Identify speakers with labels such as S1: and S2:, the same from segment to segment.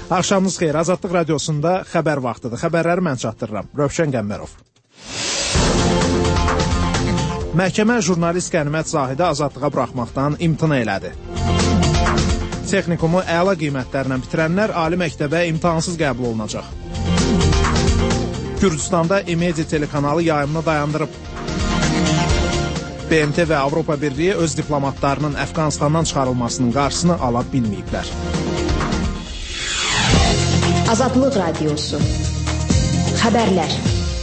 S1: Axşamınız xeyir. Azadlıq Radiosunda xəbər vaxtıdır. Xəbərləri mən çatdırıram. Rövşən Qəmbərov. Məhkəmə jurnalist Qənimət Zahidi azadlığa buraxmaqdan imtina elədi. Texnikumu əla qiymətlərlə bitirənlər ali məktəbə imtahansız qəbul olunacaq. Gürcüstanda İMEDİA telekanalı yayımını dayandırıb. BMT və Avropa Birliyi öz diplomatlarının Əfqanistandan çıxarılmasının qarşısını ala bilməyiblər.
S2: Azadlıq Radiosu. Xəbərlər.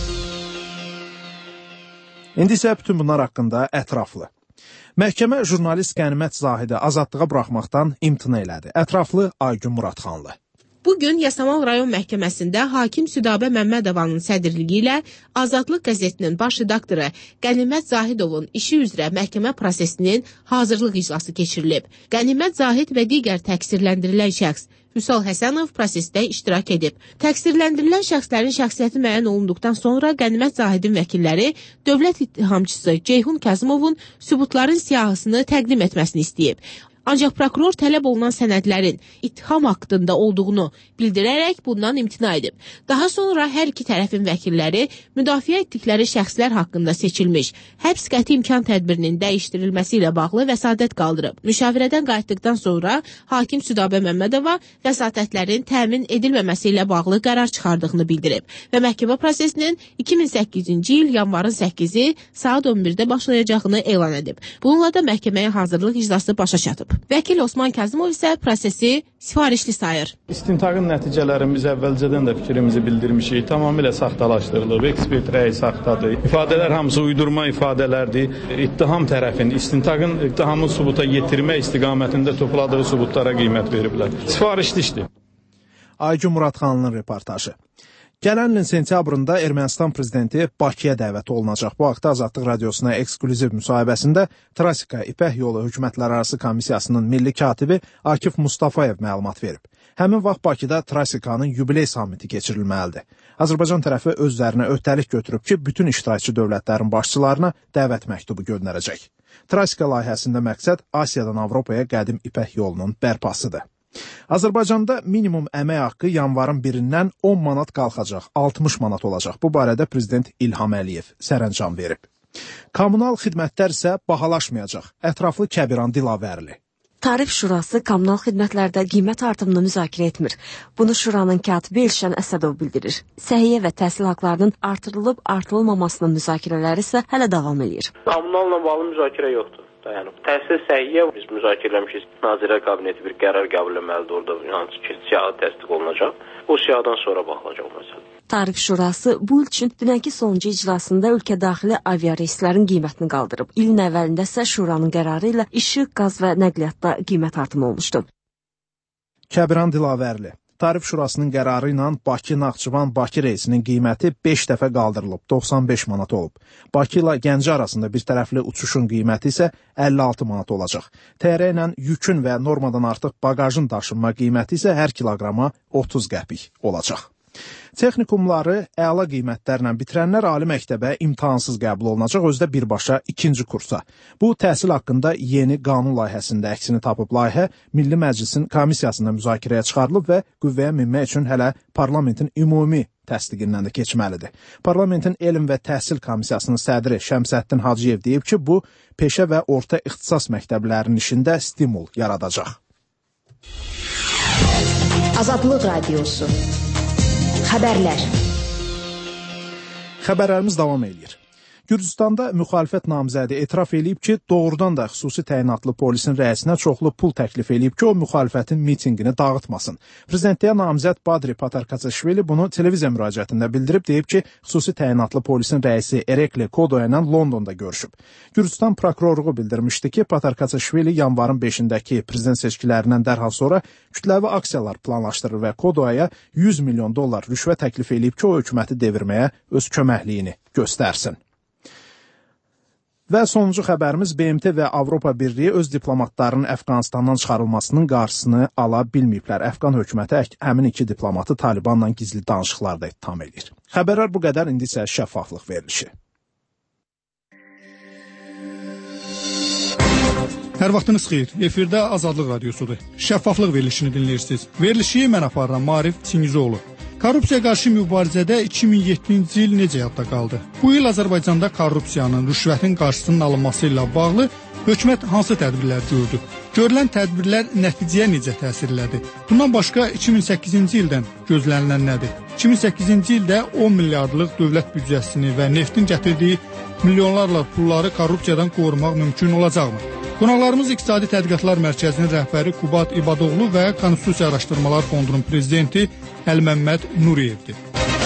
S1: İndi isə bütün bunlar haqqında ətraflı. Məhkəmə jurnalist Qənimət Zahidi azadlığa buraxmaqdan imtina elədi. Ətraflı Aygün Muradxanlı.
S3: Bugün Yasamal rayon məhkəməsində hakim Südabə Məmmədovanın sədrliyi ilə Azadlıq qəzetinin baş redaktoru Qənimət Zahidovun işi üzrə məhkəmə prosesinin hazırlıq iclası keçirilib. Qənimət Zahid və digər təqsirləndirilən şəxs Vüsal Həsənov prosesdə iştirak edib. Təqsirləndirilən şəxslərin şəxsiyyəti müəyyən olunduqdan sonra Qənimət Zahidin vəkilləri dövlət ittihamçısı Ceyhun Kazımovun sübutların siyahısını təqdim etməsini istəyib. Ancaq prokuror tələb olunan sənədlərin ittiham haqqında olduğunu bildirərək bundan imtina edib. Daha sonra hər iki tərəfin vəkilləri müdafiə etdikləri şəxslər haqqında seçilmiş həbs qəti imkan tədbirinin dəyişdirilməsi ilə bağlı vəsatət qaldırıb. Müşavirədən qayıtdıqdan sonra hakim Südabə Məmmədova vəsatətlərin təmin edilməməsi ilə bağlı qərar çıxardığını bildirib və məhkəmə prosesinin 2008-ci il yanvarın 8-i saat 11-də başlayacağını elan edib. Bununla da məhkəməyə hazırlıq iclası başa çatıb. Vəkil Osman Kazımov isə prosesi sifarişli sayır.
S4: İstintaqın nəticələrimiz əvvəlcədən də fikrimizi bildirmişik. Tamamilə saxtalaşdırılıb, ekspert rəyi saxtadır. İfadələr hamısı uydurma ifadələrdir. İttiham tərəfin, ittihamın sübuta yetirmə istiqamətində topladığı sübutlara qiymət veriblər. Sifarişli işdir.
S1: Aygün Muradxanlının reportajı. Gələn ilin sentyabrında Ermənistan prezidenti Bakıya dəvət olunacaq. Bu haqda Azadlıq Radiosuna ekskluziv müsahibəsində Trasika İpək Yolu Hökumətlərarası Komissiyasının milli katibi Akif Mustafayev məlumat verib. Həmin vaxt Bakıda Trasikanın yubiley sammiti keçirilməlidir. Azərbaycan tərəfi özlərinə öhdəlik götürüb ki, bütün iştirakçı dövlətlərin başçılarına dəvət məktubu göndərəcək. Trasika layihəsində məqsəd Asiyadan Avropaya qədim İpək yolunun bərpasıdır. Azərbaycanda minimum əmək haqqı yanvarın 1-dən 10 manat qalxacaq, 60 manat olacaq. Bu barədə Prezident İlham Əliyev sərəncam verib. Kommunal xidmətlər isə bahalaşmayacaq. Ətraflı Kəbiran Dilavərli.
S5: Tarif Şurası kommunal xidmətlərdə qiymət artımını müzakirə etmir. Bunu Şuranın katibi Elşən Əsədov bildirir. Səhiyyə və təhsil haqlarının artırılıb artırılmamasının müzakirələri isə hələ davam edir.
S6: Kommunalla bağlı müzakirə yoxdur. Təhsil səhiyyə biz müzakirə eləmişik. Nazirlər Kabineti bir qərar qəbul etməlidir orada. Hansı ki, siyahı təsdiq olunacaq. O siyahıdan sonra baxılacaq məsələ.
S5: Tarif Şurası bu il üçün dünənki sonuncu iclasında ölkə daxili aviareyslərin qiymətini qaldırıb. İlin əvvəlində isə Şuranın qərarı ilə işıq, qaz və nəqliyyatda qiymət artımı olmuşdu.
S1: Kəbiran Dilavərli. Tarif Şurasının qərarı ilə Bakı-Naxçıvan-Bakı reysinin qiyməti 5 dəfə qaldırılıb, 95 manat olub. Bakı ilə Gəncə arasında bir tərəfli uçuşun qiyməti isə 56 manat olacaq. TR ilə yükün və normadan artıq bagajın daşınma qiyməti isə hər kiloqrama 30 qəpik olacaq. Texnikumları əla qiymətlərlə bitirənlər ali məktəbə imtahansız qəbul olunacaq, özdə birbaşa ikinci kursa. Bu, təhsil haqqında yeni qanun layihəsində əksini tapıb. Layihə Milli Məclisin komissiyasında müzakirəyə çıxarılıb və qüvvəyə minmək üçün hələ parlamentin ümumi təsdiqindən də keçməlidir. Parlamentin Elm və Təhsil Komissiyasının sədri Şəmsəddin Hacıyev deyib ki, bu, peşə və orta ixtisas məktəblərinin işində stimul yaradacaq.
S2: Azadlıq Radiosu. Xəbərlər.
S1: Xəbərlərimiz davam edir. Gürcüstanda müxalifət namizədi etiraf edib ki, doğrudan da xüsusi təyinatlı polisin rəisinə çoxlu pul təklif edib ki, o müxalifətin mitinqini dağıtmasın. Prezidentliyə namizəd Badri Patarkasaşvili bunu televiziya müraciətində bildirib, deyib ki, xüsusi təyinatlı polisin rəisi Erekli Kodoya ilə Londonda görüşüb. Gürcüstan prokurorluğu bildirmişdi ki, Patarkasaşvili yanvarın 5-dəki prezident seçkilərindən dərhal sonra kütləvi aksiyalar planlaşdırır və Kodoya $100 milyon rüşvət təklif edib ki, o hökuməti devirməyə öz köməkliyini göstərsin. Və sonuncu xəbərimiz BMT və Avropa Birliyi öz diplomatlarının Əfqanistandan çıxarılmasının qarşısını ala bilməyiblər. Əfqan hökuməti həmin iki diplomatı Talibanla gizli danışıqlarda ittiham edir. Xəbərlər bu qədər, indi isə şəffaflıq verilişi.
S7: Hər vaxtınız xeyir. Efirdə Azadlıq Radiosudur. Şəffaflıq verilişini dinləyirsiniz. Verilişi mən aparıram, Maarif Çingizoğlu. Korrupsiya qarşı mübarizədə 2007-ci il necə yadda qaldı? Bu il Azərbaycanda korrupsiyanın, rüşvətin qarşısının alınması ilə bağlı hökumət hansı tədbirlər gördü? Görülən tədbirlər nəticəyə necə təsir elədi? Bundan başqa 2008-ci ildən gözlənilən nədir? 2008-ci ildə 10 milyardlıq dövlət büdcəsini və neftin gətirdiyi milyonlarla pulları korrupsiyadan qorumaq mümkün olacaqmı? Qonaqlarımız İqtisadi Tədqiqatlar Mərkəzinin rəhbəri Qubad İbadoğlu və Konstitusiya Araşdırmalar Fondunun prezidenti Əlməmməd Nuriyevdir.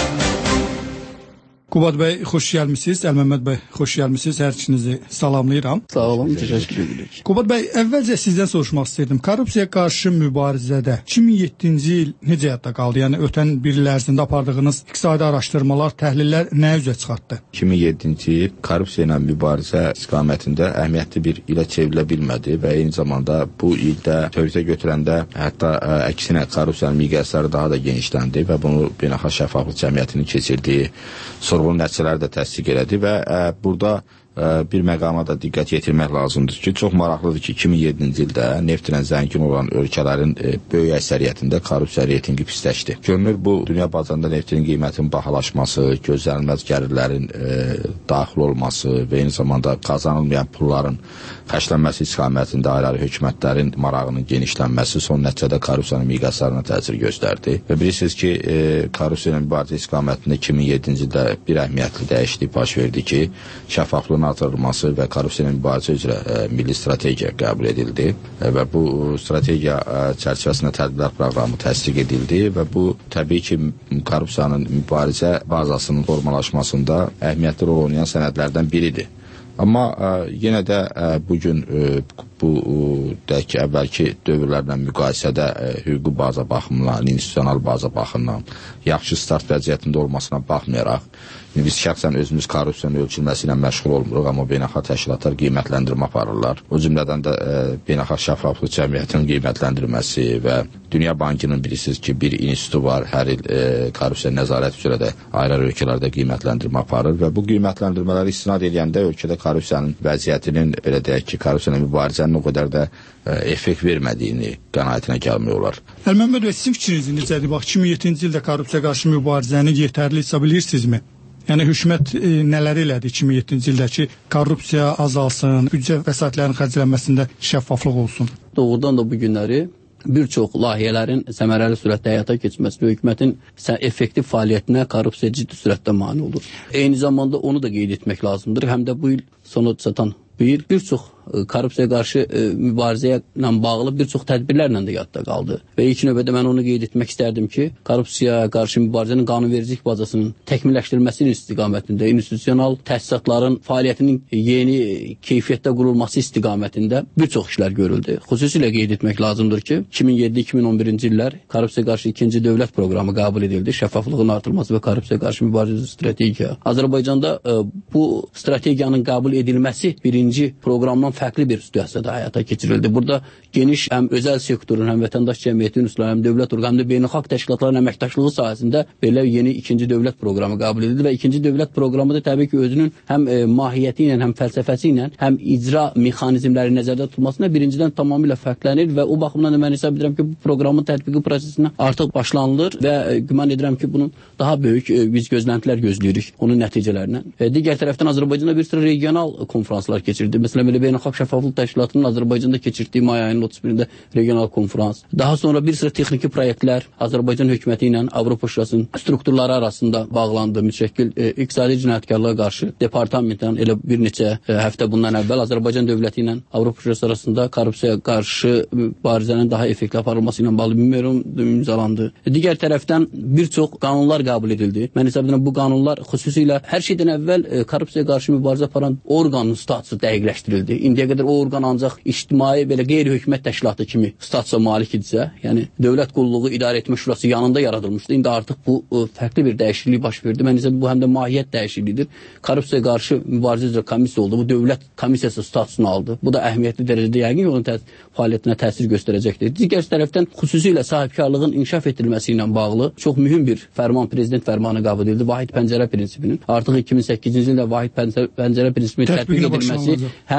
S7: Qubad bəy, xoş gəlmisiniz. Əlməmməd bəy, xoş gəlmisiniz. Hər ikinizi salamlayıram.
S8: Sağ olun, təşəkkür edirik.
S7: Qubad bəy, əvvəlcə sizdən soruşmaq istəyirdim. Korrupsiya qarşı mübarizədə 2007-ci il necə yadda qaldı? Yəni ötən bir il ərzində apardığınız iqtisadi araşdırmalar, təhlillər nə üzə çıxartdı?
S9: 2007-ci il korrupsiya ilə mübarizə istiqamətində əhəmiyyətli bir ilə çevrilə bilmədi və eyni zamanda bu ildə tövrizə götürəndə hətta əksinə korrupsiyanın miqyasları daha da genişləndi və bunu Beynəlxalq Şəffaflıq Cəmiyyətinin keçirdiyi sorğunun nəticələri də təsdiq elədi və burada bir məqama da diqqət yetirmək lazımdır ki, çox maraqlıdır ki, 2007-ci ildə neftlə zəngin olan ölkələrin böyük əksəriyyətində korrupsiya reytingi pisləşdi. Görünür, bu dünya bazarında neftin qiymətinin bahalaşması, gözlənilməz gəlirlərin daxil olması və eyni zamanda qazanılmayan pulların xərclənməsi istiqamətində ayrı hökumətlərin marağının genişlənməsi son nəticədə korrupsiyanın miqyaslarına təsir göstərdi. Və bilirsiniz ki, korrupsiya ilə mübarizə istiqamətində 2007-ci ildə bir əhəmiyyətli dəyişiklik baş verdi ki, şəffaflığın artırılması və korrupsiya ilə mübarizə üzrə milli strategiya qəbul edildi və bu strategiya çərçivəsində tədbirlər proqramı təsdiq edildi və bu təbii ki, korrupsiyanın mübarizə bazasının formalaşmasında əhəmiyyətli rol oynayan sənədlərdən biridir. Amma yenə də bugün bu deyək ki, əvvəlki dövrlərlə müqayisədə hüquqi baza baxımından, institusional baza baxımından yaxşı start vəziyyətində olmasına baxmayaraq, biz şəxsən özümüz korrupsiyanın ölçülməsi ilə məşğul olmuruq, amma beynəlxalq təşkilatlar qiymətləndirmə aparırlar. O cümlədən də Beynəlxalq Şəffaflıq Cəmiyyətinin qiymətləndirməsi və Dünya Bankının bilirsiniz ki, bir institutu var, hər il korrupsiya nəzarət üzrə də ayrı ölkələrdə qiymətləndirmə aparır və bu qiymətləndirmələri istinad edəndə ölkədə korrupsiyanın vəziyyətinin, belə deyək ki, korrupsiyanın mübarizənin o qədər də effekt vermədiyini qənaətinə gəlmək olar.
S7: Əlməmməd bəy, sizin fikriniz necədir? Bax, 2007-ci ildə korrupsiya qarşı mübarizəni yetərli hesab edirsinizmi? Yəni hökumət nələr elədi 2007-ci ildə ki, korrupsiya azalsın, büdcə vəsaitlərin xərclənməsində şəffaflıq olsun?
S8: Doğrudan da bu günləri bir çox layihələrin səmərəli sürətdə həyata keçməsi və hökumətin effektiv fəaliyyətinə korrupsiya ciddi sürətdə mane olur. Eyni zamanda onu da qeyd etmək lazımdır. Həm də bu il sona çatan bir çox korrupsiya qarşı mübarizəyə ilə bağlı bir çox tədbirlərlə də yadda qaldı. Və ilk növbədə mən onu qeyd etmək istərdim ki, korrupsiya qarşı mübarizənin qanunvericilik bazasının təkmilləşdirilməsinin istiqamətində, institusional təsisatların fəaliyyətinin yeni keyfiyyətdə qurulması istiqamətində bir çox işlər görüldü. Xüsusilə qeyd etmək lazımdır ki, 2007-2011-ci illər korrupsiya qarşı ikinci dövlət proqramı qəbul edildi. Şəffaflığın artırılması və korrupsiya qarşı mübarizə strategiya. Azərbaycanda bu strategiyanın qəbul edilməsi birinci proqramdan fərqli bir situasiyada həyata keçirildi. Burada geniş həm özəl sektorun, həm vətəndaş cəmiyyəti üzvləri, həm dövlət orqanı, həm də beynəlxalq təşkilatların əməkdaşlığı sahəsində belə yeni ikinci dövlət proqramı qəbul edildi və ikinci dövlət proqramı da təbii ki, özünün həm mahiyyəti ilə, həm fəlsəfəsi ilə, həm icra mexanizmləri nəzərdə tutulmasına birincidən tamamilə fərqlənir və o baxımdan da mən hesab edirəm ki, bu proqramın tətbiqi prosesinə artıq başlanılır və güman edirəm ki, bunun daha böyük biz gözləntilər gözləyirik onun nəticələrindən. Digər tərəfdən Azərbaycanda bir sıra regional konferanslar keçirildi. Məsələn, belə Beynəlxalq Şəffaflıq Təşkilatının Azərbaycanda keçirdiyi may ayının 31-də regional konferans. Daha sonra bir sıra texniki proyektlər Azərbaycan hökuməti ilə Avropa Şurasının strukturları arasında bağlandı. Mütşəkkil iqtisadi cinayətkarlığa qarşı departamentdən elə bir neçə həftə bundan əvvəl Azərbaycan dövləti ilə Avropa Şurası arasında korrupsiya qarşı mübarizənin daha effektiv aparılması ilə bağlı memorandum imzalandı. Digər tərəfdən bir çox qanunlar qəbul edildi. Mən hesab edirəm bu qanunlar xüsusilə hər şeydən əvvəl korrupsiya qarşı mübarizə aparan orqanın statusu dəqiqləşdirildi. İndiyə qədər o orqan ancaq ictimai belə qeyri-hökumət təşkilatı kimi statusa malik idisə, yəni Dövlət Qulluğu İdarə Etmə Şurası yanında yaradılmışdı. İndi artıq bu fərqli bir dəyişiklik baş verdi. Mən hesab edirəm bu həm də mahiyyət dəyişikliyidir. Korrupsiya qarşı mübarizə üzrə komissiya oldu. Bu dövlət komissiyası statusunu aldı. Bu da əhəmiyyətli dərəcədə yəqin ki, onun fəaliyyətinə təsir göstərəcəkdir. Digər tərəfdən xüsusilə sahibkarlığın inkişaf etdirilməsi ilə bağlı çox mühüm bir fərman, prezident fərmanı qəbul edildi. Vahid pəncərə prinsipinin. Artıq 2008-ci ildə vahid pəncərə prinsipinin tətbiq edilməsi həm biznes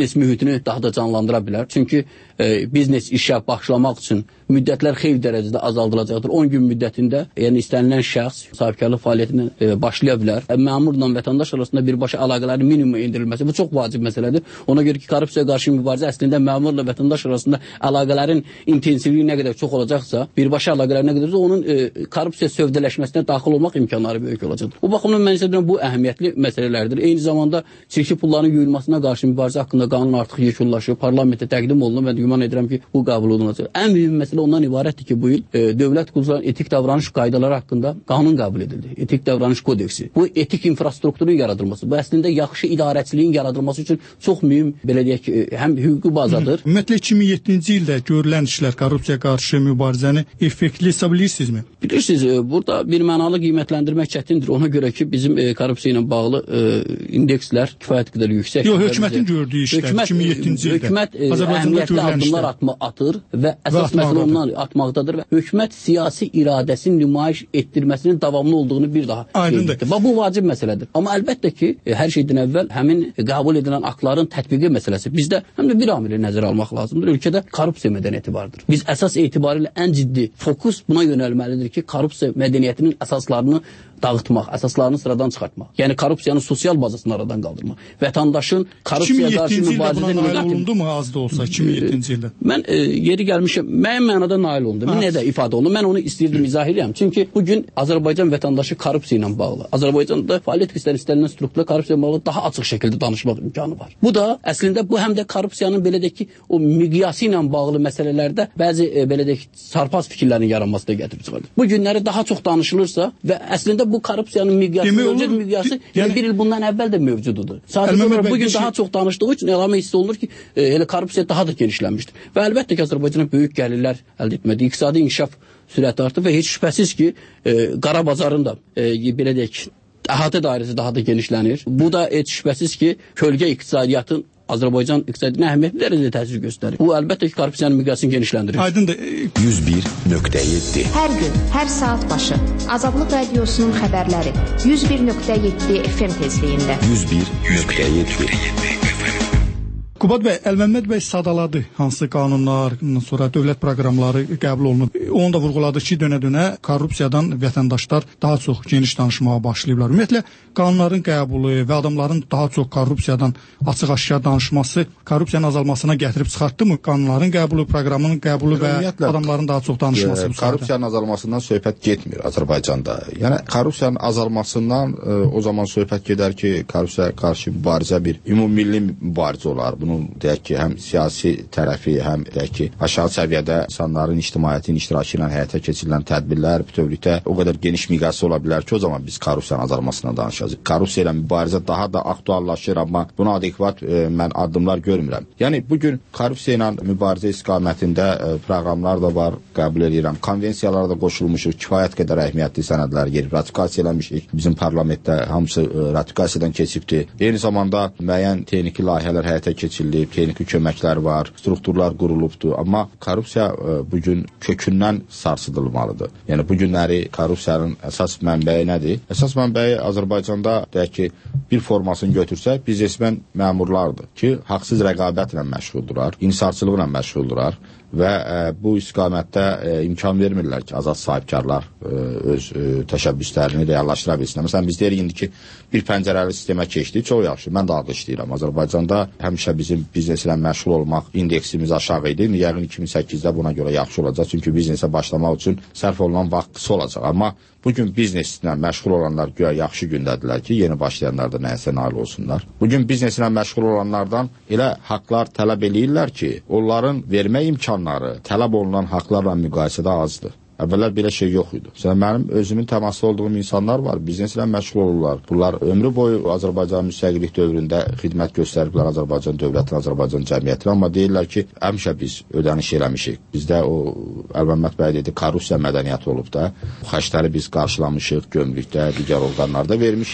S8: biznes mühitini daha da canlandıra bilər. Çünki biznes işə başlamaq üçün müddətlər xeyli dərəcədə azaldılacaqdır. 10 gün müddətində, yəni istənilən şəxs sahibkarlıq fəaliyyətinə başlaya bilər. Məmurla vətəndaş arasında birbaşa əlaqələrin minimuma endirilməsi bu çox vacib məsələdir. Ona görə ki, korrupsiyaya qarşı mübarizə əslində məmurla vətəndaş arasında əlaqələrin intensivliyi nə qədər çox olacaqsa, birbaşa əlaqələr nə qədərsə, onun korrupsiya sövdələşməsinə daxil olmaq imkanları böyük olacaqdır. Bu baxımdan mən isə bu əhəmiyyətli məsələlərdir. Eyni zamanda çirkli pulların yuyulmasına qarşı mübarizə haqqında qanun artıq yekunlaşıb, parlamentə təqdim olunub və güman edirəm ki, bu qəbul olunacaq. Ən mühüm məsələ ondan ibarətdir ki, bu il dövlət qurucularının etik davranış qaydaları haqqında qanun qəbul edildi. Etik davranış kodeksi. Bu etik infrastrukturun yaradılması, bu əslində yaxşı idarəçiliyin yaradılması üçün çox mühüm, belə deyək ki, həm hüquqi bazadır.
S7: Ümumiyyətlə 2007-ci ildə görülən işlər korrupsiya qarşı mübarizəni effektli hesab edirsinizmi?
S8: Bilirsiniz, burada bir mənalı qiymətləndirmək çətindir. Ona görə ki, bizim korrupsiya ilə bağlı indekslər kifayət qədər yüksək.
S7: Yox, hökumətin gördüyü işlər 2007-ci ildə.
S8: Hökumət əhəmiyyətli addımlar atır və əsas məsələ ondan atmaqdadır və hökumət siyasi iradəsini nümayiş etdirməsinin davamlı olduğunu bir daha
S7: aydındır.
S8: Və bu vacib məsələdir. Amma əlbəttə ki, hər şeydən əvvəl həmin qəbul edilən aktların tətbiqi məsələsi. Bizdə həm də bir amili nəzərə almaq lazımdır. Ölkədə korrupsiya mədəniyyəti vardır. Biz əsas etibarilə ən ciddi fokus buna yönəlməlidir ki, korrupsiya mədəniyyətinin əsaslarını dağıtmaq, əsaslarını sıradan çıxartmaq. Yəni korrupsiyanın sosial bazasını aradan qaldırmaq. Vətəndaşın korrupsiya qarşı mübarizədə
S7: nail olundu mu az da olsa 2007-ci ildə?
S8: Mən yeri gəlmişəm, müəyyən mənada nail olundum. Nə də ifadə olundu? Mən onu istəyirdim izah edeyim. Çünki bu gün Azərbaycan vətəndaşı korrupsiya ilə bağlı. Azərbaycanda fəaliyyət istənilən strukturla korrupsiya ilə bağlı daha açıq şəkildə danışmaq imkanı var. Bu da əslində bu həm də korrupsiyanın belə deyək ki, o miqyası ilə bağlı məsələlərdə bəzi belə deyək sarpaz fikirlərin yaranmasına gətirib çıxarır. Bu günləri daha çox danışılırsa və əslində bu korrupsiyanın miqyası yəni bir il bundan əvvəl də mövcuddur. Sadəcə olaraq bu gün daha çox danışdığı üçün əlavə hiss olunur ki, elə korrupsiya daha da genişlənmişdir. Və əlbəttə ki, Azərbaycana böyük gəlirlər əldə etmədi. İqtisadi inkişaf sürəti artıb və heç şübhəsiz ki, qara bazarın da belə deyək ki, əhatə dairəsi daha da genişlənir. Bu da heç şübhəsiz ki, kölgə iqtisadiyyatın Azərbaycan iqtisadiyyatına əhəmiyyətli dərəcədə təsir göstərir. Bu əlbəttə ki, korrupsiyanın miqyasını genişləndirir.
S7: Aydındır.
S2: 101.7 Hər gün, hər saat başı Azadlıq Radiosunun xəbərləri 101.7 FM tezliyində. 101.7
S7: Qubad bəy, Əlməmməd bəy sadaladı hansı qanunlar, sonra dövlət proqramları qəbul olunub. Onu da vurğuladı ki, dönə-dönə korrupsiyadan vətəndaşlar daha çox geniş danışmağa başlayıblar. Ümumiyyətlə, qanunların qəbulu və adamların daha çox korrupsiyadan açıq-aşkar danışması korrupsiyanın azalmasına gətirib çıxartdı mı? Qanunların qəbulu, proqramının qəbulu və adamların daha çox danışması bu
S9: korrupsiyanın azalmasından söhbət getmir Azərbaycanda. Yəni, korrupsiyanın azalmasından o zaman söhbət gedər ki, korrupsiyaya qarşı mübarizə bir ümumilli mübarizə olar. Bunun deyək ki, həm siyasi tərəfi, həm deyək ki, aşağı səviyyədə insanların ictimaiyyətin iştirakı ilə həyata keçirilən tədbirlər bütövlükdə o qədər geniş miqyası ola bilər ki, o zaman biz korrupsiyanın azalmasına danışacağıq. Korrupsiya ilə mübarizə daha da aktuallaşır, amma buna adekvat mən addımlar görmürəm. Yəni, bugün korrupsiya ilə mübarizə istiqamətində proqramlar da var, qəbul edirəm. Konvensiyalara da qoşulmuşuq, kifayət qədər əhəmiyyətli sənədlər yerib, ratifikasiya eləmişik. Bizim parlamentdə hamısı ratifikasiyadan keçibdir. Eyni zamanda müəyyən texniki layihələr həyata keçirilib, texniki köməklər var, strukturlar qurulubdur. Amma korrupsiya bugün kökündən sarsıdılmalıdır. Yəni, bu günləri korrupsiyanın əsas mənbəyi nədir? Əsas mənbəyi Azərbaycanda, deyək ki, bir formasını götürsək, biznesmen məmurlardır ki, haqsız rəqabətlə məşğuldurlar, insarçılıqla məşğuldurlar və bu istiqamətdə imkan vermirlər ki, azad sahibkarlar öz təşəbbüslərini reallaşdıra bilsinlər. Məsələn, biz deyirik indi ki, bir pəncərəli sistemə keçdik, çox yaxşı, mən də alqışlayıram. Azərbaycanda həmişə bizim bizneslə məşğul olmaq indeksimiz aşağı idi. Yəqin 2008-də buna görə yaxşı olacaq, çünki biznesə başlamaq üçün sərf olunan vaxt qısa olacaq. Amma bugün bizneslə məşğul olanlar güya yaxşı gündədirlər ki, yeni başlayanlar da nəyəsə nail olsunlar. Bugün bizneslə məşğul olanlardan elə haqlar tələb eləyirlər ki, onların vermə imkanları tələb olunan haqlarla müqayisədə azdır. Əvvəllər belə şey yox idi. Məsələn, mənim özümün təmasda olduğum insanlar var, bizneslə məşğul olurlar. Bunlar ömrü boyu Azərbaycan müstəqillik dövründə xidmət göstəriblər Azərbaycan dövlətinə, Azərbaycan cəmiyyətinə, amma deyirlər ki, həmişə biz ödəniş eləmişik. Bizdə o, Əlməmməd bəy dedi, korrupsiya mədəniyyəti olub da, xərcləri biz qarşılamışıq, gömrükdə, digər orqanlarda vermişik.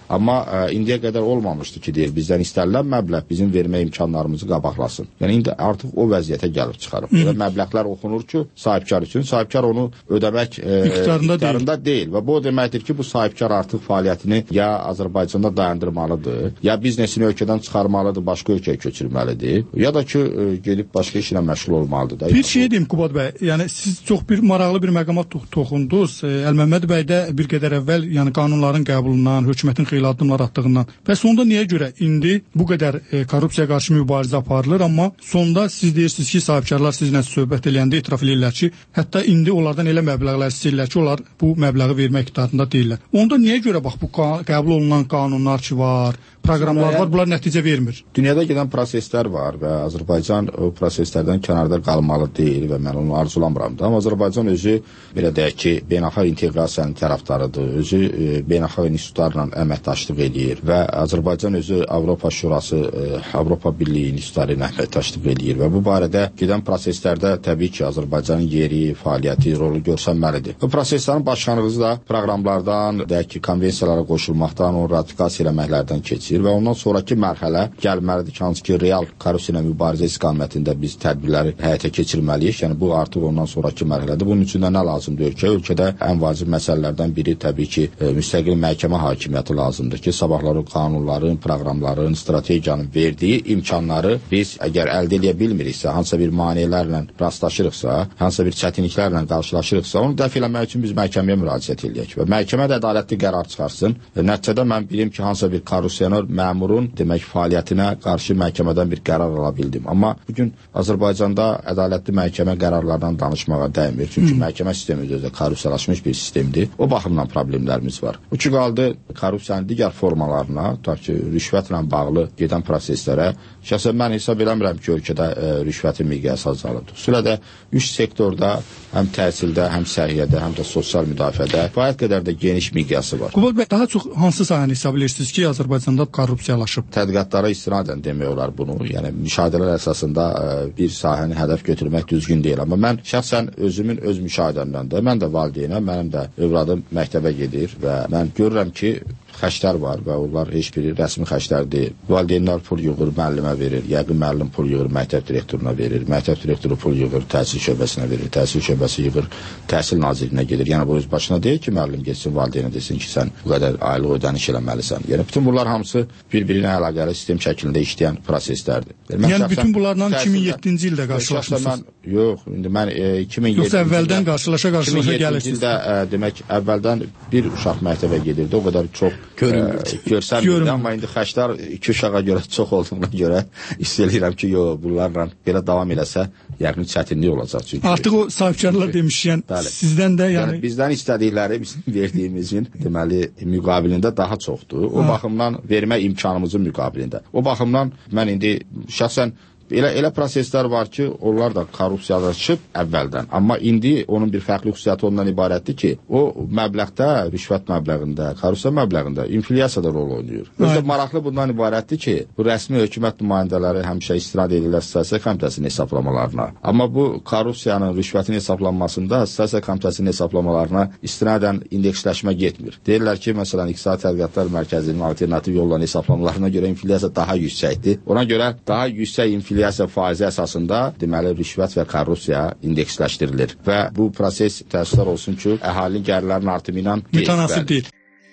S9: Amma indiyə qədər olmamışdı ki, deyir, bizdən istənilən məbləğ bizim vermə imkanlarımızı qabaqlasın. Yəni indi artıq o vəziyyətə gəlib çıxarıb. Və məbləğlər oxunur ki, sahibkar üçün, sahibkar onu ödəmək iqtidarında deyil. Və bu o deməkdir ki, bu sahibkar artıq fəaliyyətini ya Azərbaycanda dayandırmalıdır, ya biznesini ölkədən çıxarmalıdır, başqa ölkəyə köçürməlidir, ya da ki, gedib başqa işlə məşğul olmalıdır da.
S7: Bir şey deyim Qubad bəy, yəni siz çox bir maraqlı bir məqama toxundunuz. Əlməmməd bəy də bir qədər əvvəl, yəni qanunların qəbulundan, hökumətin xeyli addımlar atdığından və sonda niyə görə indi bu qədər korrupsiya qarşı mübarizə aparılır, amma sonda siz deyirsiniz ki, sahibkarlar sizinlə söhbət eləyəndə etiraf edirlər ki, hətta indi onlardan elə məbləğlər istəyirlər ki, onlar bu məbləği vermək iqtidarında deyirlər. Onda niyə görə bax bu qəbul olunan qanunlar ki var, proqramlar var, bunlar nəticə vermir?
S9: Dünyada gedən proseslər var və Azərbaycan o proseslərdən kənarda qalmalı deyil və mən onu arzulamıram da. Amma Azərbaycan özü, belə deyək ki, beynəlxalq inteqrasiyanın tərəfdarıdır, özü beynəlxalq institutlarla əməkdaşlıq edir və Azərbaycan özü Avropa Şurası, Avropa Birliyi institutları ilə əməkdaşlıq edir və bu barədə gedən proseslərdə təbii ki, Azərbaycanın yeri, fəaliyyəti, rolu görsənməlidir. Bu proseslərin başlanğıcı da proqramlardan, deyək ki, konvensiyalara qoşulmaqdan, onu ratifikasiya eləməklərdən keçir və ondan sonraki mərhələ gəlməlidir ki, hansı ki, real korrupsiya ilə mübarizə istiqamətində biz tədbirləri həyata keçirməliyik. Yəni bu artıq ondan sonraki mərhələdir. Bunun üçün də nə lazımdır ölkədə ən vacib məsələlərdən biri təbii ki, müstəqil məhkəmə hakimiyyəti lazımdır ki, sabahları qanunların, proqramların, strategiyanın verdiyi imkanları biz əgər əldə edə bilmiriksə, hansısa bir maneələrlə rastlaşırıqsa, hansısa bir çətinliklərlə qarşılaşırıqsa, onu dəf eləmək üçün biz məhkəməyə müraciət edək və məhkəmə də ədalətli qərar çıxarsın. Nəticədə mən bilim ki, hansısa bir korrupsioner məmurun demək fəaliyyətinə qarşı məhkəmədən bir qərar ala bildim. Amma bugün Azərbaycanda ədalətli məhkəmə qərarlardan danışmağa dəymir. Çünki məhkəmə sistemi özü korrupsiyalaşmış bir sistemdir. O baxımdan problemlərimiz var. Bu ki qaldı korrupsiyanın digər formalarına, tutaq ki, rüşvətlə bağlı gedən proseslərə. Şəxsən mən hesab eləmirəm ki, ölkədə rüşvətin miqyası azalıb. Xüsusilə də üç sektorda həm təhsildə, həm səhiyyədə, həm də sosial müdafiədə kifayət qədər də geniş miqyası var.
S7: Qubad bəy, daha çox hansı sahəni hesab edirsiniz ki, Azərbaycanda korrupsiyalaşıb?
S9: Tədqiqatlara istinadən demək olar bunu. Yəni müşahidələr əsasında bir sahəni hədəf götürmək düzgün deyil. Amma mən şəxsən özümün öz müşahidəmdən də, mən də valideynəm, mənim də övladım məktəbə gedir və mən görürəm ki, xərclər var və onlar heç biri rəsmi xərclər deyil. Valideynlər pul yığır, müəllimə verir, yəqin müəllim pul yığır, məktəb direktoruna verir, məktəb direktoru pul yığır, təhsil şöbəsinə verir, təhsil şöbəsi yığır, təhsil nazirinə gedir. Yəni bu öz başına deyil ki, müəllim getsin valideynə desin ki, sən bu qədər aylıq ödəniş eləməlisən. Yəni bütün bunlar hamısı bir-birinə əlaqəli sistem şəklində işləyən proseslərdir.
S7: Yəni bütün bunlarla 2007-ci ildə qarşılaşmısınız?
S9: Yox, indi mən 2007-ci
S7: yoxsa əvvəldən qarşılaşa gəlirsiniz?
S9: Demək, əvvəldən bir uşaq məktəbə gedirdi, o qədər çox görsənmirdi, amma indi xərclər iki uşağa görə çox olduğuna görə istəyirəm ki, bunlarla belə davam eləsə, yəqin çətinlik olacaq. Çünki
S7: artıq o sahibkarlar demişkən, sizdən də yəni
S9: bizdən istədikləri bizim verdiyimizin deməli müqabilində daha çoxdur. O baxımdan vermə imkanımızın müqabilində. O baxımdan mən indi şəxsən elə proseslər var ki, onlar da korrupsiyalaşıb əvvəldən. Amma indi onun bir fərqli xüsusiyyəti ondan ibarətdir ki, o məbləğdə, rüşvət məbləğində, korrupsiya məbləğində inflyasiyada rol oynayır. Özü maraqlı bundan ibarətdir ki, bu rəsmi hökumət nümayəndələri həmişə istinad edirlər Siyasət Komitəsinin hesablamalarına. Amma bu korrupsiyanın, rüşvətin hesablanmasında Siyasət Komitəsinin hesablamalarına istinadən indeksləşmə getmir. Deyirlər ki, məsələn, İqtisadi Tədqiqatlar Mərkəzinin alternativ yolla hesablamalarına görə inflyasiya daha yüksəkdir. Ona görə daha yüksək inflyasiya faizi əsasında deməli rüşvət və korrupsiya indeksləşdirilir və bu proses təəssüflər olsun ki, əhalinin gəlirlərinin artımı ilə
S7: mütənasib deyil.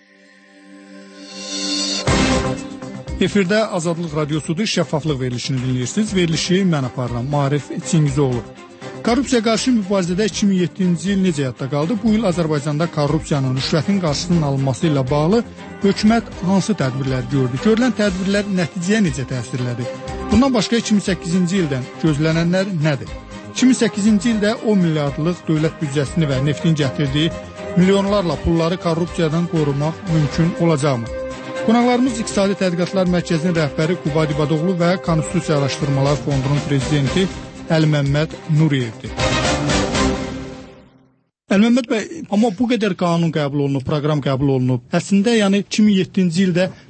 S7: Efirdə Azadlıq Radiosudur, şəffaflıq verilişini dinləyirsiniz. Verilişi mən aparıram, Maarif Çingizoğlu. Korrupsiya qarşı mübarizədə 2007-ci il necə həyatda qaldı? Bu il Azərbaycanda korrupsiyanın, rüşvətin qarşısının alınması ilə bağlı hökumət hansı tədbirlər gördü? Görülən tədbirlər nəticəyə necə təsirlədi? Bundan başqa 2008-ci ildən gözlənənlər nədir? 2008-ci ildə 10 milyardlıq dövlət büdcəsini və neftin gətirdiyi milyonlarla pulları korrupsiyadan qorumaq mümkün olacaqmı? Qonaqlarımız İqtisadi Tədqiqatlar Mərkəzinin rəhbəri Qubad İbadoğlu və Konstitusiya Araşdırmalar Fondunun prezidenti Əlməmməd Nuriyevdir. Əlməmməd bəy, amma bu qədər qanun qəbul olunub, proqram qəbul olunub. Əslində, yəni 2007-ci ildə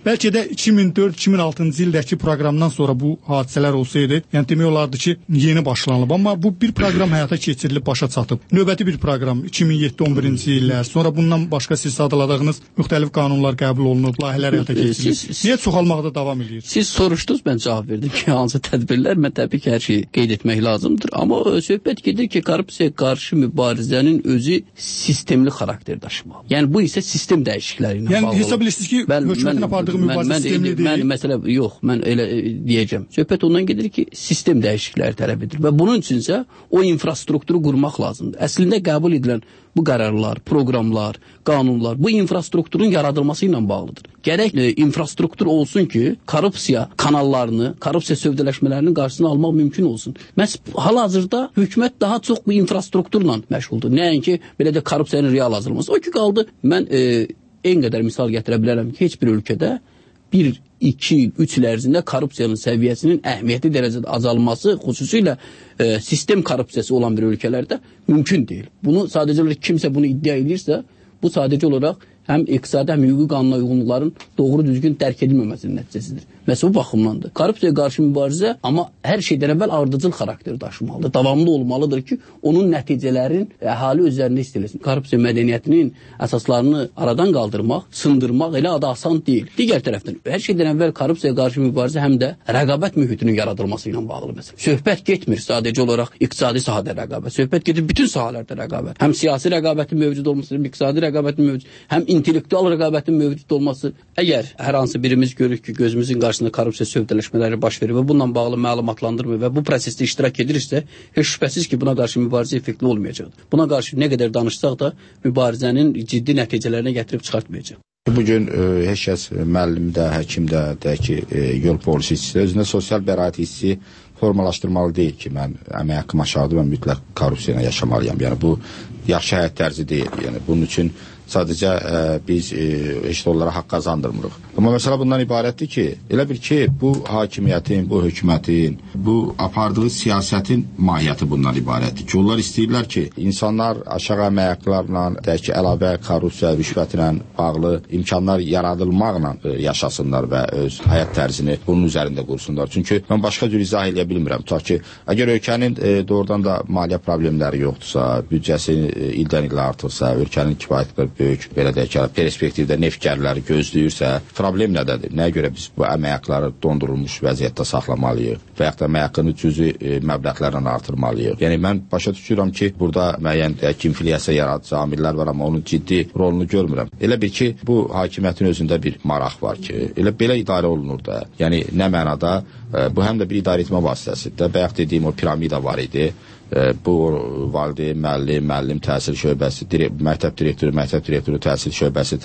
S7: Bəlkə də 2004-2006-cı ildəki proqramdan sonra bu hadisələr olsaydı, yəni demək olardı ki, yeni başlanılıb. Amma bu bir proqram həyata keçirilib, başa çatıb. Növbəti bir proqram 2007-11-ci illər, sonra bundan başqa siz sadaladığınız müxtəlif qanunlar qəbul olunub, layihələr həyata keçirilib. Niyə çoxalmaqda davam edir?
S8: Siz soruşdunuz, mən cavab verdim ki, hansı tədbirlər, mən təbii ki, hər şeyi qeyd etmək lazımdır. Amma söhbət gedir ki, korrupsiyaya qarşı mübarizənin özü sistemli xarakter daşımalı. Yəni bu isə sistem dəyişiklikləri ilə bağlı.
S7: Yəni hesab edirsiniz ki, hökumətin apardığı mübarizə sistemli deyil.
S8: Məsələ yox, mən elə deyəcəm. Söhbət ondan gedir ki, sistem dəyişiklikləri tələb edir və bunun üçünsə o infrastrukturu qurmaq lazımdır. Əslində qəbul edilən bu qərarlar, proqramlar, qanunlar bu infrastrukturun yaradılması ilə bağlıdır. Gərək infrastruktur olsun ki, korrupsiya kanallarını, korrupsiya sövdələşmələrinin qarşısını almaq mümkün olsun. Məhz hal-hazırda hökumət daha çox bu infrastrukturla məşğuldur. Nəinki belə də korrupsiyanın real azalması. O ki qaldı, mən en qədər misal gətirə bilərəm ki, heç bir ölkədə 1, 2, 3 il ərzində korrupsiyanın səviyyəsinin əhəmiyyətli dərəcədə azalması, xüsusilə sistem korrupsiyası olan bir ölkələrdə mümkün deyil. Bunu sadəcə olaraq kimsə bunu iddia edirsə, bu sadəcə olaraq həm iqtisadi, həm hüquqi qanuna uyğunluqların doğru düzgün dərk edilməməsinin nəticəsidir. Məsələ bu baxımdandır. Korrupsiyaya qarşı mübarizə, amma hər şeydən əvvəl ardıcıl xarakter daşımalıdır. Davamlı olmalıdır ki, onun nəticələrin əhali üzərində hiss edilsin. Korrupsiya mədəniyyətinin əsaslarını aradan qaldırmaq, sındırmaq elə adı asan deyil. Digər tərəfdən, hər şeydən əvvəl korrupsiyaya qarşı mübarizə həm də rəqabət mühitinin yaradılması ilə bağlı məsələ. Söhbət getmir sadəcə olaraq iqtisadi sahədə rəqabət. Söhbət gedir bütün sahələrdə rəqabət. Həm siyasi rəqabətin mövcud olması, həm iqtisadi rəqabətin mövcud, həm intellektual rəqabətin mövcud olması. Əgər hər hansı birimiz görür ki, gözümüzün qarşısında korrupsiya sövdələşmələri baş verir və bununla bağlı məlumatlandırmır və bu prosesdə iştirak edirsə, heç şübhəsiz ki, buna qarşı mübarizə effektli olmayacaqdır. Buna qarşı nə qədər danışsaq da mübarizənin ciddi nəticələrinə gətirib çıxartmayacaq.
S9: Bugün heç kəs müəllim də, həkim də, deyək ki, yol polisi hissi, özündə sosial bəraət hissi formalaşdırmalı deyil ki, mən əmək haqqım aşağıdır, mən mütləq korrupsiya ilə yaşamalıyam. Yəni bu yaxşı həyat tərzi deyil. Yəni bunun üçün sadəcə biz heç də onlara haqq qazandırmırıq. Amma məsələ bundan ibarətdir ki, elə bir ki, bu hakimiyyətin, bu hökumətin, bu apardığı siyasətin mahiyyəti bundan ibarətdir ki, onlar istəyirlər ki, insanlar aşağı əmək haqqlarla, deyək ki, əlavə korrupsiya, rüşvətlə bağlı imkanlar yaradılmaqla yaşasınlar və öz həyat tərzini bunun üzərində qursunlar. Çünki mən başqa cür izah edə bilmirəm. Tutaq ki, əgər ölkənin doğrudan da maliyyə problemləri yoxdursa, büdcəsi ildən ilə artırsa, ölkənin kifayət böyük, belə deyək ki, perspektivdə neftkarları gözləyirsə, problem nədədir? Nəyə görə biz bu əmək haqqları dondurulmuş vəziyyətdə saxlamalıyıq və yaxud da əmək haqqını cüzi məbləğlərlə artırmalıyıq? Yəni, mən başa düşürəm ki, burada müəyyən inflyasiya yaradıcı amillər var, amma onun ciddi rolunu görmürəm. Elə bir ki, bu hakimiyyətin özündə bir maraq var ki, elə belə idarə olunur da. Yəni, nə mənada? Bu həm də bir idarəetmə vasitəsidir. Bayaq dediyim o piramida var idi. Bu valideyn, müəllim, təhsil şöbəsi, məktəb direktoru, təhsil şöbəsi,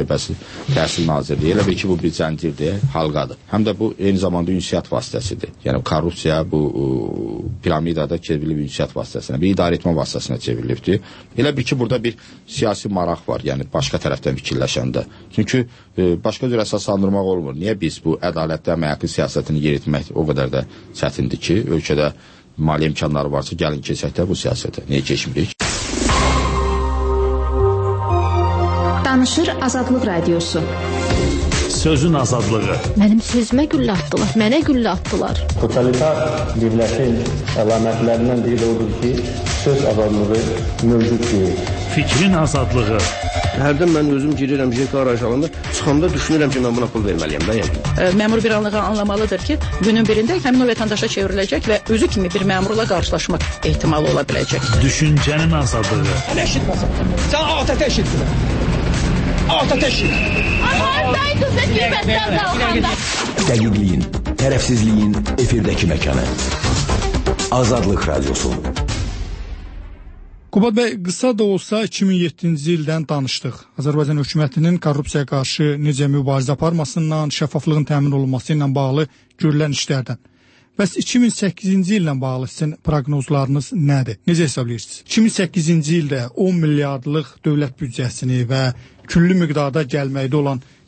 S9: təhsil nazirliyi. Elə bir ki, bu bir zəncirdir, halqadır. Həm də bu eyni zamanda ünsiyyət vasitəsidir. Yəni korrupsiya bu piramidada çevrilib ünsiyyət vasitəsinə, bir idarəetmə vasitəsinə çevrilibdir. Elə bir ki, burada bir siyasi maraq var, yəni başqa tərəfdən fikirləşəndə. Çünki başqa cür əsaslandırmaq olmur. Niyə biz bu ədalətli əmək haqqı siyasətini yeritmək o qədər də çətindir ki, ölkədə maliyyə imkanları varsa, gəlin keçək də bu siyasətə. Niyə keçmirik?
S2: Danışır Azadlıq Radiosu.
S10: Sözün azadlığı.
S3: Mənim sözümə güllə atdılar, mənə güllə atdılar.
S6: Totalitar dövlətin əlamətlərindən biri də odur ki, söz azadlığı mövcud deyil.
S10: Fikrin azadlığı.
S11: Hərdən mən özüm girirəm JK arayışlarında, çıxanda düşünürəm ki, mən buna pul verməliyəm də.
S12: Məmur bir anlığa anlamalıdır ki, günün birində həmin o vətəndaşa çevriləcək və özü kimi bir məmurla qarşılaşmaq ehtimalı ola biləcək.
S10: Düşüncənin azadlığı.
S13: Sən eşitməsən, sən ATƏT eşitmə. ATƏT eşitmə.
S14: Dəqiqliyin, tərəfsizliyin efirdəki məkanı. Azadlıq Radiosu.
S7: Qubad bəy, qısa da olsa 2007-ci ildən danışdıq. Azərbaycan hökumətinin korrupsiyaya qarşı necə mübarizə aparmasından, şəffaflığın təmin olunması ilə bağlı görülən işlərdən. Bəs 2008-ci illə bağlı sizin proqnozlarınız nədir? Necə hesablayırsınız? 2008-ci ildə 10 milyardlıq dövlət büdcəsini və küllü miqdarda gəlməkdə olan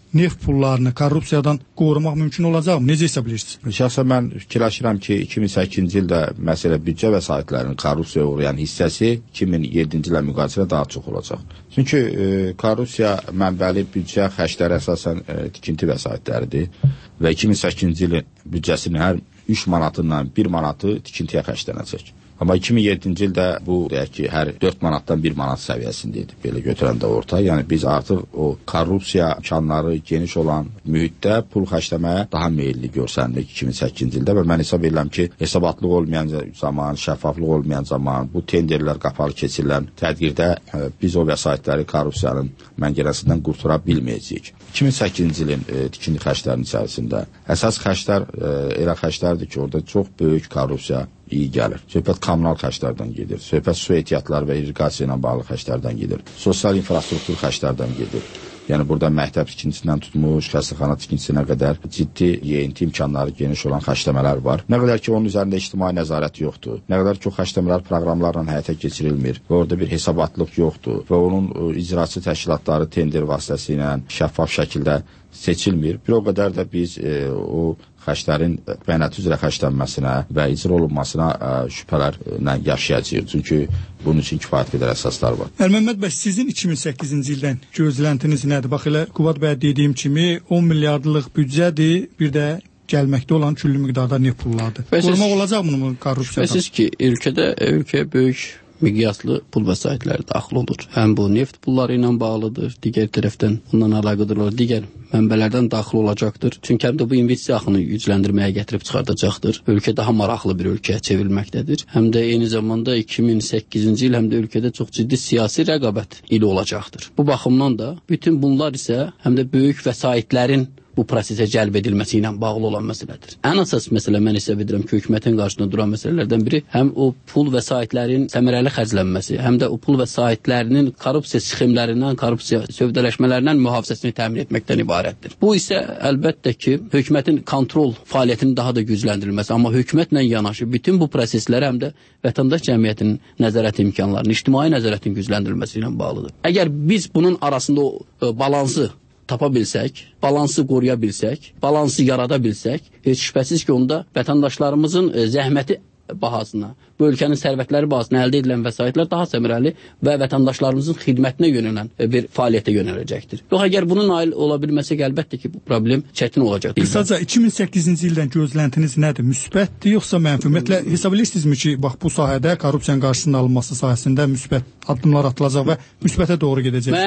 S7: neft pullarını korrupsiyadan qorumaq mümkün olacaq mı? Necə hesab edirsiniz?
S9: Şəxsən mən fikirləşirəm ki, 2008-ci ildə məsələ büdcə vəsaitlərinin korrupsiyaya uğrayan hissəsi 2007-ci ilə müqayisələ daha çox olacaq. Çünki korrupsiya mənbəli büdcə xərcləri əsasən tikinti vəsaitləridir və 2008-ci ilin büdcəsinin hər 3 manatından 1 manatı tikintiyə xərclənəcək. Amma 2007-ci ildə bu deyək ki, hər 4 manatdan 1 manat səviyyəsində idi belə götürəndə orta. Yəni biz artıq o korrupsiya imkanları geniş olan mühitdə pul xərcləməyə daha meyilli görsəndik 2008-ci ildə və mən hesab edirəm ki, hesabatlıq olmayan zaman, şəffaflıq olmayan zaman, bu tenderlər qapalı keçirilən təqdirdə biz o vəsaitləri korrupsiyanın məngənəsindən qurtara bilməyəcəyik. 2008-ci ilin tikinti xərclərinin içərisində əsas xərclər elə xərclərdir ki, orada çox böyük korrupsiya iyi gəlir. Söhbət kommunal xərclərdən gedir. Söhbət su ehtiyatları və irriqasiya ilə bağlı xərclərdən gedir. Sosial infrastruktur xərclərdən gedir. Yəni burada məktəb tikintisindən tutmuş, xəstəxana tikintisinə qədər ciddi yeyinti imkanları geniş olan xərcləmələr var. Nə qədər ki, onun üzərində ictimai nəzarət yoxdur. Nə qədər ki, o xərcləmələr proqramlarla həyata keçirilmir və orada bir hesabatlıq yoxdur və onun icraçı təşkilatları tender vasitəsilə şəffaf şəkildə seçilmir. Bir o qədər də biz o xərclərin bəyanatı üzrə xərclənməsinə və icra olunmasına şübhələrlə yaşayacağıq. Çünki bunun üçün kifayət qədər əsaslar var.
S7: Əlməmməd bəy, sizin 2008-ci ildən gözləntiniz nədir? Bax elə Qubad bəy dediyim kimi 10 milyardlıq büdcədir, bir də gəlməkdə olan küllü miqdarda neft pullardır. Qorumaq olacaq mı korrupsiyadan?
S8: Siz ki, ölkəyə böyük miqyaslı pul vəsaitləri daxil olur. Həm bu neft pulları ilə bağlıdır, digər tərəfdən bundan əlaqədar olan digər mənbələrdən daxil olacaqdır. Çünki həm də bu investisiya axını gücləndirməyə gətirib çıxardacaqdır. Ölkə daha maraqlı bir ölkəyə çevrilməkdədir. Həm də eyni zamanda 2008-ci il həm də ölkədə çox ciddi siyasi rəqabət ili olacaqdır. Bu baxımdan da bütün bunlar isə həm də böyük vəsaitlərin bu prosesə cəlb edilməsi ilə bağlı olan məsələdir. Ən əsas məsələ mən hesab edirəm ki, hökumətin qarşısında duran məsələlərdən biri həm o pul vəsaitlərin səmərəli xərclənməsi, həm də o pul vəsaitlərinin korrupsiya sxemlərindən, korrupsiya sövdələşmələrindən mühafizəsini təmin etməkdən ibarətdir. Bu isə əlbəttə ki, hökumətin kontrol fəaliyyətinin daha da gücləndirilməsi, amma hökumətlə yanaşı bütün bu proseslər həm də vətəndaş cəmiyyətinin nəzarət imkanlarının, ictimai nəzarətin gücləndirilməsi ilə bağlıdır. Əgər biz bunun arasında o balansı tapa bilsək, balansı qoruya bilsək, balansı yarada bilsək, heç şübhəsiz ki, onda vətəndaşlarımızın zəhməti bahasına, bu ölkənin sərvətləri bahasına əldə edilən vəsaitlər daha səmərəli və vətəndaşlarımızın xidmətinə yönələn bir fəaliyyətə yönələcəkdir. Yox, əgər bunun nail ola bilməsək, əlbəttə ki, bu problem çətin olacaqdır.
S7: Qısaca 2008-ci ildən gözləntiniz nədir? Müsbətdir, yoxsa mənfi? Ümumiyyətlə, hesab edirsinizmi ki, bax, bu sahədə korrupsiyanın qarşısının alınması sahəsində müsbət addımlar atılacaq və müsbətə doğru gedəcək?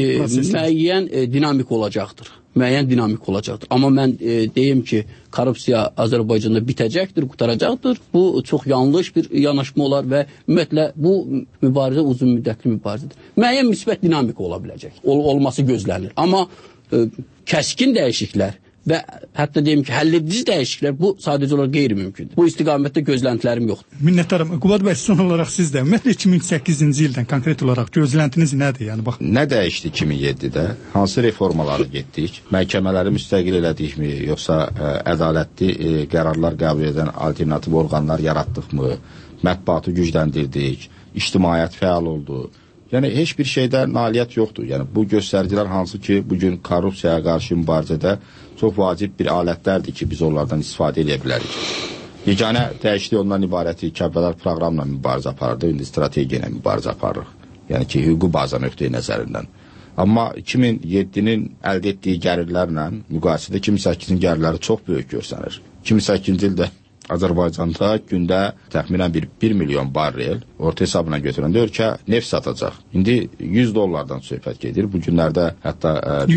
S8: Müəyyən dinamik olacaqdır. Müəyyən dinamik olacaqdır. Amma mən deyim ki, korrupsiya Azərbaycanda bitəcəkdir, qutaracaqdır. Bu çox yanlış bir yanaşma olar və ümumiyyətlə bu mübarizə uzun müddətli mübarizədir. Müəyyən müsbət dinamika ola biləcək. Olması gözlənilir. Amma kəskin dəyişikliklər və hətta deyim ki, həlledici dəyişikliklər bu sadəcə olaraq qeyri-mümkündür. Bu istiqamətdə gözləntilərim yoxdur.
S7: Minnətdaram. Qubad bəy, son olaraq siz də ümumiyyətlə 2008-ci ildən konkret olaraq gözləntiniz nədir? Yəni bax,
S9: nə dəyişdi 2007-də? Hansı reformaları getdik? Məhkəmələri müstəqil elədikmi, yoxsa ədalətli qərarlar qəbul edən alternativ orqanlar yaratdıqmı? Mətbuatı gücləndirdik, ictimaiyyət fəal oldu. Yəni heç bir şeydə nailiyyət yoxdur. Yəni bu göstəricilər hansı ki, bugün korrupsiyaya qarşı mübarizədə çox vacib bir alətlərdir ki, biz onlardan istifadə edə bilərik. Yeganə dəyişiklik ondan ibarətdir ki, əvvəllər proqramla mübarizə aparırdı, indi strategiya ilə mübarizə aparırıq. Yəni ki, hüquqi baza nöqteyi nəzərindən. Amma 2007-nin əldə etdiyi gəlirlərlə müqayisədə 2008-in gəlirləri çox böyük görsənir. 2008-ci ildə Azərbaycanda gündə təxminən 1 milyon barrel orta hesabına götürəndə ölkə neft satacaq. İndi $100 söhbət gedir. Bu günlərdə hətta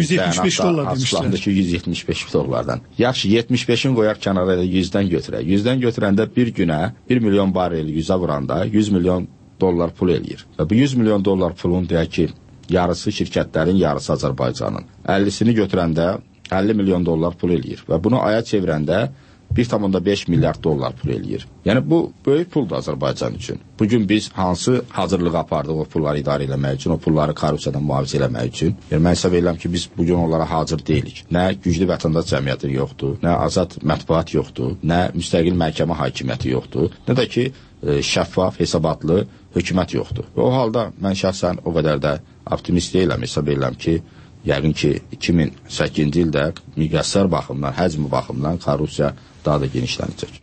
S7: $175
S9: ki, $175. Yaxşı, 75-in qoyaq kənara da 100-dən götürək. 100-dən götürəndə bir günə 1 milyon barrel 100-ə vuranda $100 milyon pul eləyir. Və bu $100 milyon pulun deyək ki, yarısı şirkətlərin, yarısı Azərbaycanın. 50-sini götürəndə $50 milyon pul eləyir. Və bunu aya çevirəndə 1,5 milyard dollar pul eləyir. Yəni bu böyük puldur Azərbaycan üçün. Bugün biz hansı hazırlığı apardıq o pulları idarə eləmək üçün, o pulları korrupsiyadan mühafizə eləmək üçün? Yəni mən hesab edirəm ki, biz bugün onlara hazır deyilik. Nə güclü vətəndaş cəmiyyəti yoxdur, nə azad mətbuat yoxdur, nə müstəqil məhkəmə hakimiyyəti yoxdur, nə də ki şəffaf, hesabatlı hökumət yoxdur. Və o halda mən şəxsən o qədər də optimist deyiləm, hesab edirəm ki, yəqin ki 2008-ci ildə miqyaslar baxımından, həcmi baxımından korrupsiya daha da genişlənəcək.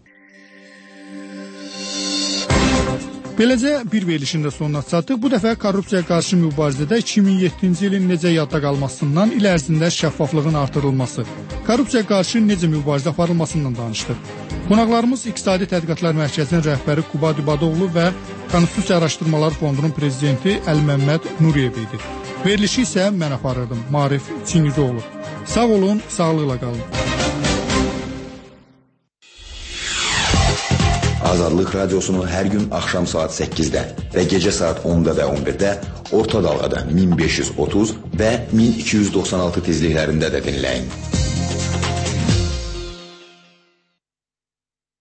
S7: Beləcə bir verilişin də sonuna çatdıq. Bu dəfə korrupsiyaya qarşı mübarizədə 2007-ci ilin necə yadda qalmasından, il ərzində şəffaflığın artırılması, korrupsiyaya qarşı necə mübarizə aparılmasından danışdıq. Qonaqlarımız İqtisadi Tədqiqatlar Mərkəzinin rəhbəri Qubad İbadoğlu və Konstitusiya Araşdırmaları Fondunun prezidenti Əlməmməd Nuriyev idi. Verilişi isə mən aparırdım, Maarif Çingizoğlu. Sağ olun, sağlıqla qalın.
S14: Azadlıq Radiosunu hər gün axşam saat 8-də və gecə saat 10-da və 11-də orta dalğada 1530 və 1296 tezliklərində də dinləyin.